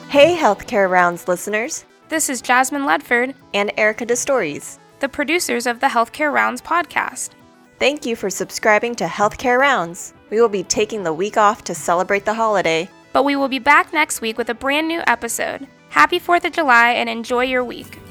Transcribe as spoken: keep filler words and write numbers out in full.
Hey, Healthcare Rounds listeners. This is Jasmine Ledford and Erica DeStories, the producers of the Healthcare Rounds podcast. Thank you for subscribing to Healthcare Rounds. We will be taking the week off to celebrate the holiday, but we will be back next week with a brand new episode. Happy fourth of July and enjoy your week.